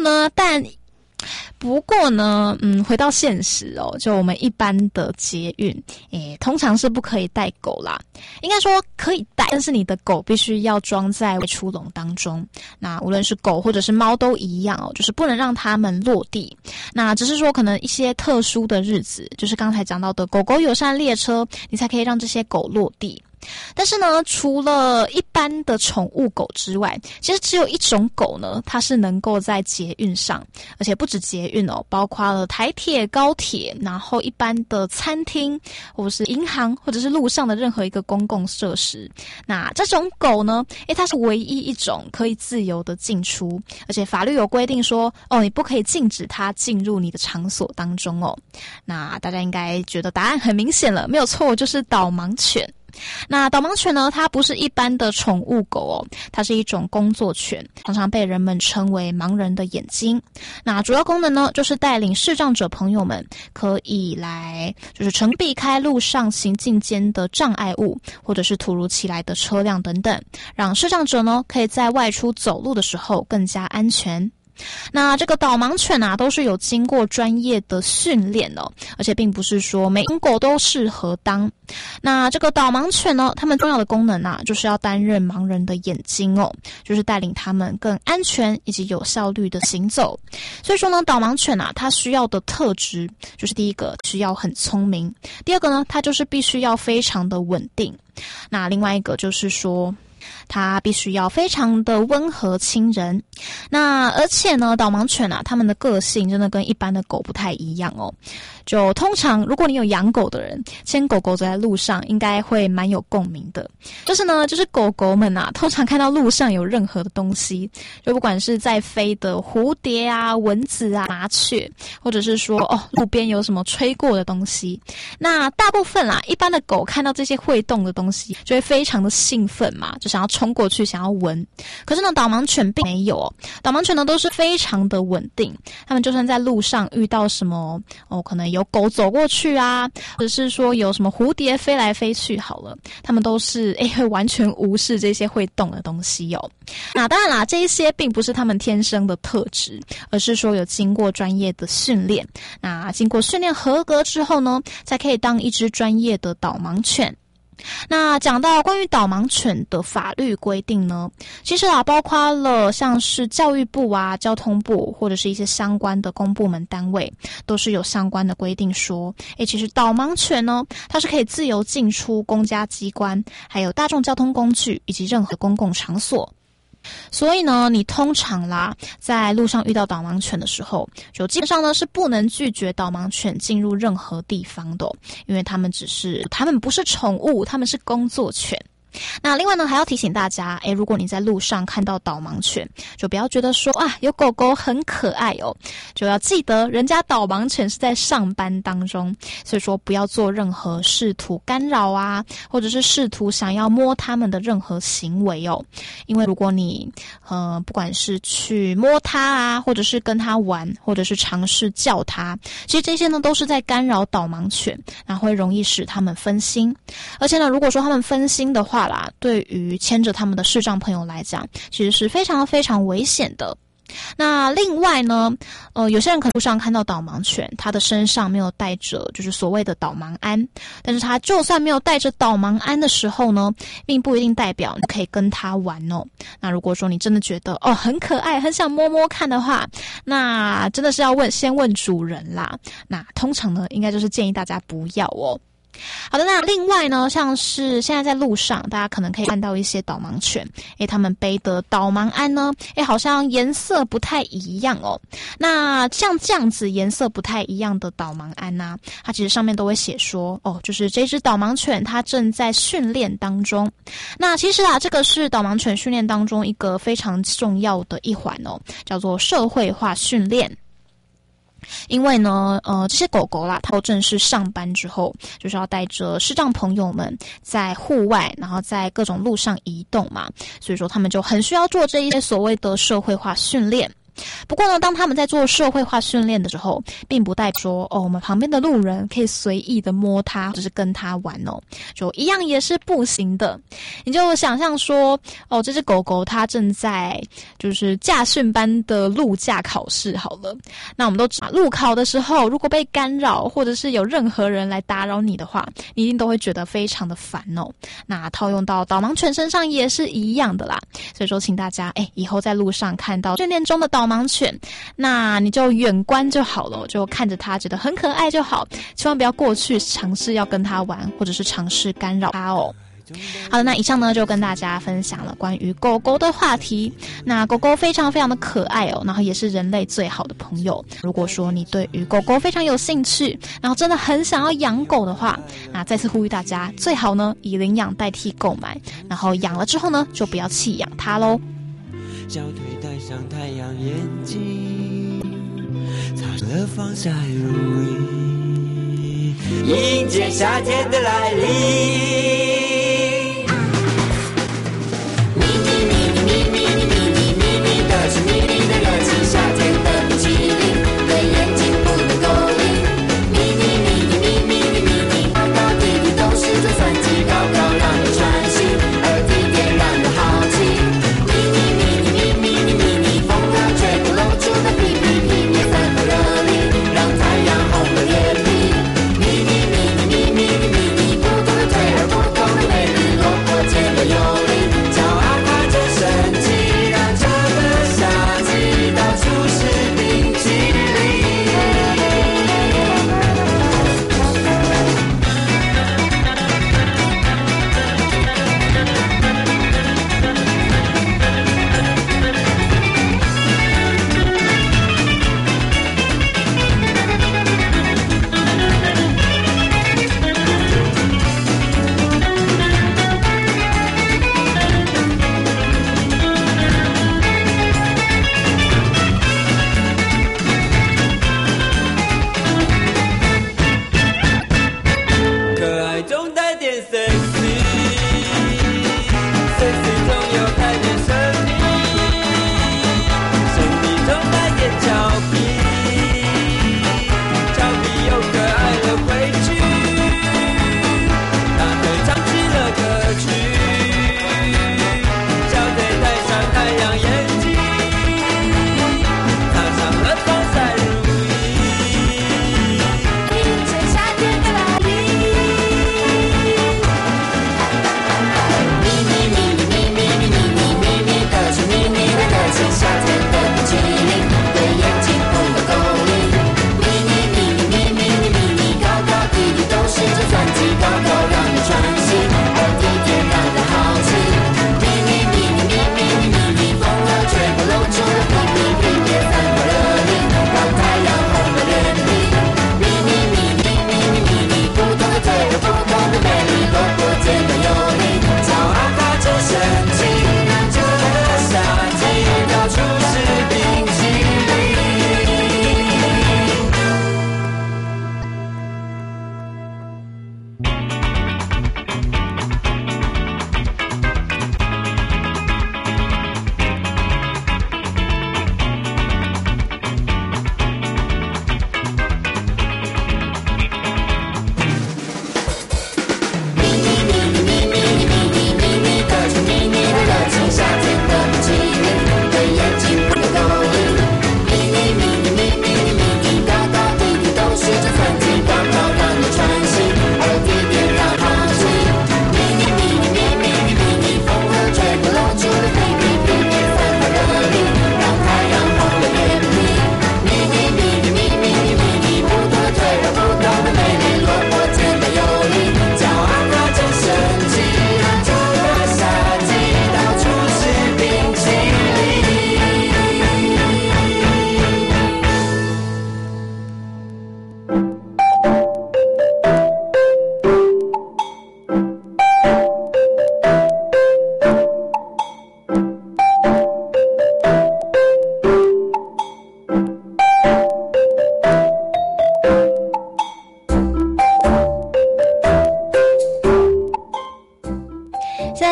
呢，回到现实哦，就我们一般的捷运，通常是不可以带狗啦。应该说可以带，但是你的狗必须要装在外出笼当中。那无论是狗或者是猫都一样哦，就是不能让它们落地。那只是说可能一些特殊的日子，就是刚才讲到的狗狗友善列车，你才可以让这些狗落地。但是呢，除了一般的宠物狗之外，其实只有一种狗呢，它是能够在捷运上，而且不止捷运哦，包括了台铁、高铁，然后一般的餐厅，或者是银行，或者是路上的任何一个公共设施。那这种狗呢，它是唯一一种可以自由的进出，而且法律有规定说，你不可以禁止它进入你的场所当中哦。那大家应该觉得答案很明显了，没有错，就是导盲犬。那导盲犬呢，它不是一般的宠物狗哦，它是一种工作犬，常常被人们称为盲人的眼睛。那主要功能呢，就是带领视障者朋友们可以来就是避开路上行进间的障碍物，或者是突如其来的车辆等等，让视障者呢可以在外出走路的时候更加安全。那这个导盲犬啊，都是有经过专业的训练哦，而且并不是说每种狗都适合当。那这个导盲犬呢，它们重要的功能啊，就是要担任盲人的眼睛哦，就是带领他们更安全以及有效率的行走。所以说呢，导盲犬啊，它需要的特质就是第一个需要很聪明，第二个呢，它就是必须要非常的稳定。那另外一个就是说， 它必须要非常的温和亲人。那而且呢，导盲犬啊，它们的个性真的跟一般的狗不太一样哦。就通常如果你有养狗的人，牵狗狗走在路上应该会蛮有共鸣的。就是狗狗们啊，通常看到路上有任何的东西，就不管是在飞的蝴蝶啊、蚊子啊、麻雀，或者是说路边有什么吹过的东西，那大部分啦，一般的狗看到这些会动的东西就会非常的兴奋嘛，就想要冲过去想要闻。可是呢，导盲犬并没有哦，导盲犬呢都是非常的稳定，他们就算在路上遇到什么可能有狗走过去啊，或者是说有什么蝴蝶飞来飞去好了，他们都是会完全无视这些会动的东西哦。那当然啦，这一些并不是他们天生的特质，而是说有经过专业的训练。那经过训练合格之后呢，才可以当一只专业的导盲犬。那讲到关于导盲犬的法律规定呢，其实包括了像是教育部啊、交通部或者是一些相关的公部门单位，都是有相关的规定说，其实导盲犬呢，它是可以自由进出公家机关、还有大众交通工具以及任何公共场所。所以呢，你通常啦，在路上遇到导盲犬的时候，就基本上呢是不能拒绝导盲犬进入任何地方的，因为他们不是宠物，他们是工作犬。那另外呢，还要提醒大家，如果你在路上看到导盲犬，就不要觉得说有狗狗很可爱哦，就要记得人家导盲犬是在上班当中，所以说不要做任何试图干扰啊，或者是试图想要摸它们的任何行为哦。因为如果你不管是去摸它啊，或者是跟它玩，或者是尝试叫它，其实这些呢都是在干扰导盲犬，然后会容易使它们分心。而且呢，如果说它们分心的话，对于牵着他们的视障朋友来讲，其实是非常非常危险的。那另外呢，有些人可能路上看到导盲犬，他的身上没有带着就是所谓的导盲鞍，但是他就算没有带着导盲鞍的时候呢，并不一定代表你可以跟他玩哦。那如果说你真的觉得很可爱，很想摸摸看的话，那真的是要先问主人啦。那通常呢，应该就是建议大家不要哦。好的，那另外呢，像是现在在路上，大家可能可以看到一些导盲犬，他们背的导盲鞍呢，好像颜色不太一样哦。那像这样子颜色不太一样的导盲鞍啊，它其实上面都会写说，就是这只导盲犬它正在训练当中。那其实这个是导盲犬训练当中一个非常重要的一环哦，叫做社会化训练。因为呢，这些狗狗啦，它正式上班之后，就是要带着视障朋友们在户外，然后在各种路上移动嘛，所以说他们就很需要做这一些所谓的社会化训练。不过呢，当他们在做社会化训练的时候，并不代表说我们旁边的路人可以随意的摸它，或者是跟它玩哦，就一样也是不行的。你就想象说，这只狗狗它正在就是驾训班的路驾考试好了。那我们都知道，路考的时候，如果被干扰，或者是有任何人来打扰你的话，你一定都会觉得非常的烦哦。那套用到导盲犬身上也是一样的啦。所以说，请大家以后在路上看到训练中的导盲犬，那你就远观就好了，就看着它，觉得很可爱就好，千万不要过去尝试要跟它玩，或者是尝试干扰它哦。好的，那以上呢就跟大家分享了关于狗狗的话题。那狗狗非常非常的可爱哦，然后也是人类最好的朋友。如果说你对于狗狗非常有兴趣，然后真的很想要养狗的话，那再次呼吁大家，最好呢以领养代替购买，然后养了之后呢就不要弃养它咯。 小腿戴上太阳眼镜，擦了防晒乳液，迎接夏天的来临。咪咪咪咪咪咪咪咪咪咪的是咪咪的热情，夏天的冰淇淋，对眼睛不能够淋。咪咪咪咪咪咪咪咪，高高低低都是最酸气，高高让人喘息，而低点让人好奇。太阳红了眼皮，咪咪咪咪咪咪咪咪，不同的腿儿不同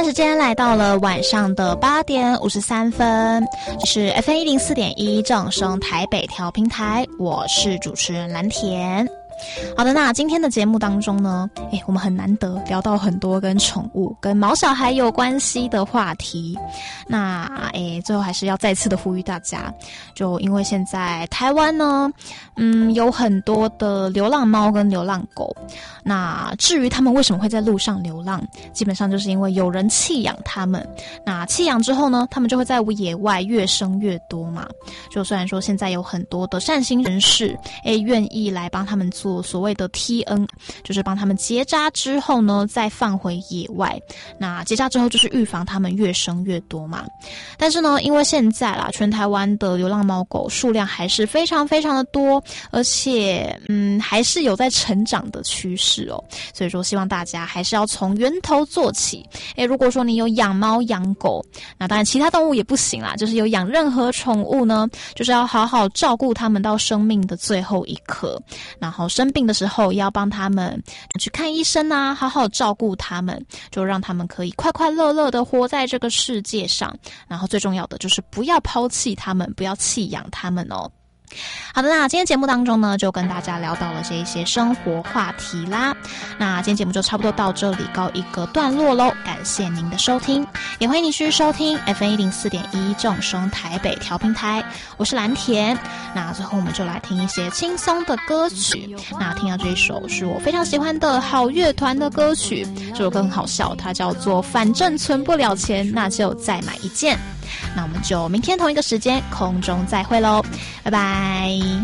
时间来到了晚上的8点53分，这是 FM104.1 正声台北调频台，我是主持人蓝田。好的，那今天的节目当中呢，我们很难得聊到很多跟宠物、跟毛小孩有关系的话题。那最后还是要再次的呼吁大家，就因为现在台湾呢，有很多的流浪猫跟流浪狗。那至于他们为什么会在路上流浪，基本上就是因为有人弃养他们。那弃养之后呢，他们就会在野外越生越多嘛。就虽然说现在有很多的善心人士，愿意来帮他们做所谓的 TN， 就是帮他们结扎之后呢，再放回野外。那结扎之后就是预防他们越生越多嘛。但是呢，因为现在啦，全台湾的流浪猫狗数量还是非常非常的多，而且还是有在成长的趋势哦。所以说，希望大家还是要从源头做起。如果说你有养猫养狗，那当然其他动物也不行啦，就是有养任何宠物呢，就是要好好照顾他们到生命的最后一刻。然后生病的时候，也要帮他们去看医生啊，好好照顾他们，就让他们可以快快乐乐的活在这个世界上。然后最重要的就是不要抛弃他们，不要弃养他们哦。好的，那今天节目当中呢，就跟大家聊到了这一些生活话题啦。那今天节目就差不多到这里告一个段落咯，感谢您的收听，也欢迎你继续收听 FM104.1 正声台北调频台，我是蓝田。那最后我们就来听一些轻松的歌曲。那听到这一首是我非常喜欢的好乐团的歌曲，这首歌很好笑，它叫做反正存不了钱，那就再买一件。那我们就明天同一个时间空中再会咯，拜拜。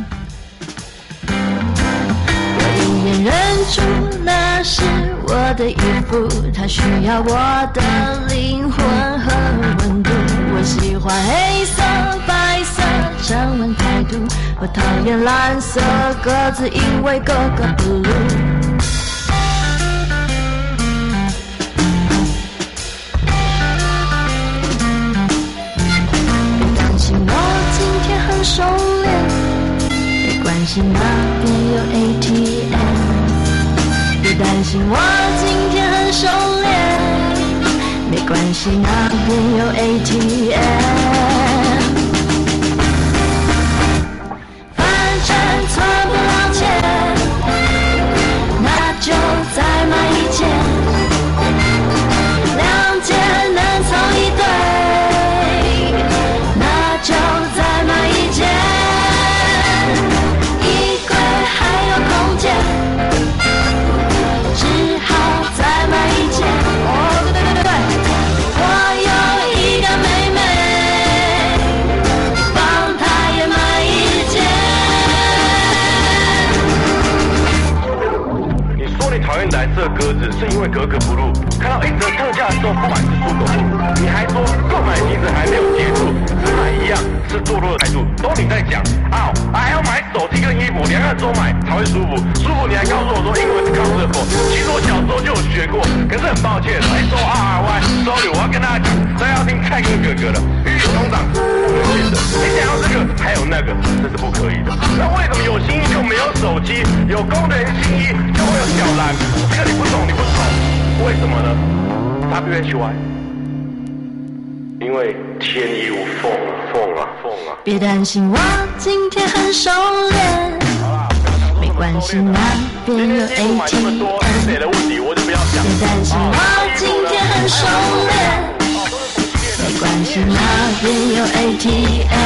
我一眼认出那是我的衣服，它需要我的灵魂和温度。我喜欢黑色、白色，沉稳态度。我讨厌蓝色格子，因为格格不入。熟练，没关系，那边有 ATM。别担心，我今天很熟练，没关系，那边有 ATM。反正存不了钱，那就再买一件，2件能凑一对，那就再买一件。衣柜还有空间，只好再买一件。对，我有一个妹妹，帮她也买一件。你说你讨厌蓝色鸽子，是因为格格不入。看到一折特价的时候不买是猪狗不如，你还说购买机制还没有结束，只买一样是堕落的态度。都你在讲啊，还要买手机跟衣服，2样都买才会舒服。舒服你还告诉我说英文是 comfortable， 其实我小时候就有学过，可是很抱歉，SORRY，sorry， 我要跟大家讲，大家要听蔡根哥哥的语言通长不能变的。你想要这个还有那个，这是不可以的。那为什么有新衣就没有手机，有工人新衣就会有小蓝？这个你不懂，你不懂，为什么呢？WHY， 因为天衣无缝啊。 别担心，我今天很熟练，没关系，那边有 ATM。别担心，我今天很熟练，没关系，那边有 ATM。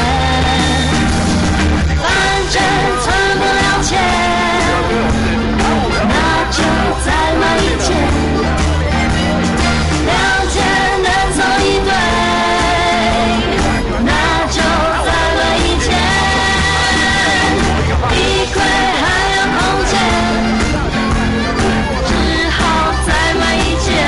反正存不了钱，那就再买一件。2件能凑一对，那就再买一件。衣柜还有空间，只好再买一件。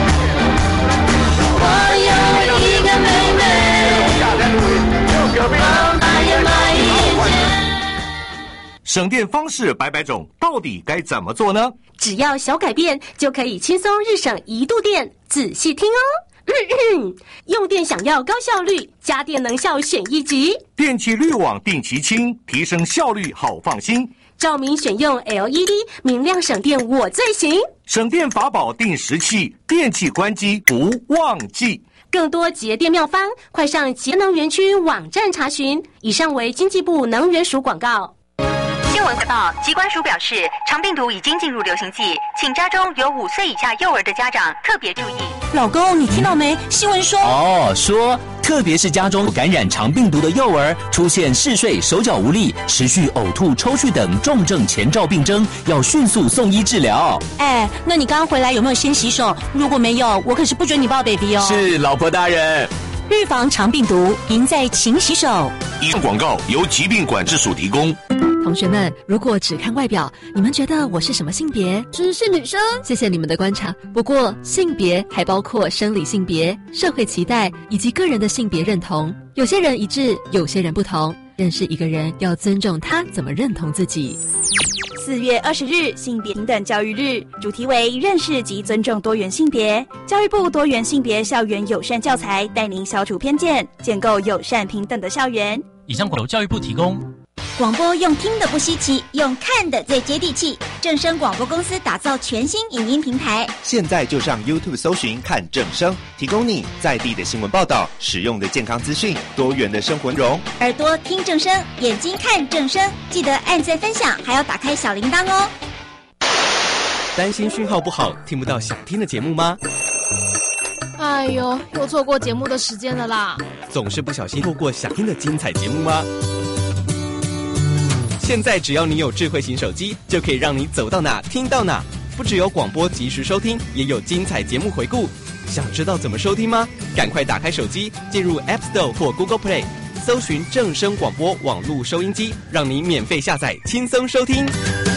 我有一个妹妹，帮她也买一件。 省电方式百百种，到底该怎么做呢？ 只要小改变，就可以轻松日省1度电。仔细听哦。 用电想要高效率，家电能效选一级。 电器滤网定期清，提升效率好放心。 照明选用 LED， 明亮省电我最行。 省电法宝定时器，电器关机不忘记。 更多节电妙方，快上节能园区网站查询。以上为经济部能源署广告。 新闻快报：疾管署表示，肠病毒已经进入流行季，请家中有5岁以下幼儿的家长特别注意。 老公，你听到没？新闻说特别是家中有感染肠病毒的幼儿，出现嗜睡、手脚无力、持续呕吐、抽搐等重症前兆病征，要迅速送医治疗。 哎，那你刚刚回来有没有先洗手？如果没有，我可是不准你抱 baby 哦。 是，老婆大人。 预防肠病毒，赢在勤洗手。 以上广告由疾病管制署提供。 同学们，如果只看外表，你们觉得我是什么性别？ 是女生。 谢谢你们的观察。不过，性别还包括生理性别、社会期待以及个人的性别认同。有些人一致，有些人不同。认识一个人，要尊重他怎么认同自己。 4月20日，性别平等教育日，主题为认识及尊重多元性别。教育部多元性别校园友善教材，带您消除偏见，建构友善平等的校园。 以上由教育部提供。 广播用听的不稀奇，用看的最接地气。正声广播公司打造全新影音平台， 现在就上 YouTube 搜寻看正声，提供你在地的新闻报道、实用的健康资讯、多元的生活内容。 耳朵听正声，眼睛看正声，记得按赞分享，还要打开小铃铛哦。 担心讯号不好，听不到想听的节目吗？ 哎呦，又错过节目的时间了啦！ 总是不小心错过想听的精彩节目吗？现在只要你有智慧型手机，就可以让你走到哪听到哪。不只有广播及时收听，也有精彩节目回顾。想知道怎么收听吗？赶快打开手机，进入 App Store 或 Google Play， 搜寻正声广播网络收音机，让你免费下载，轻松收听。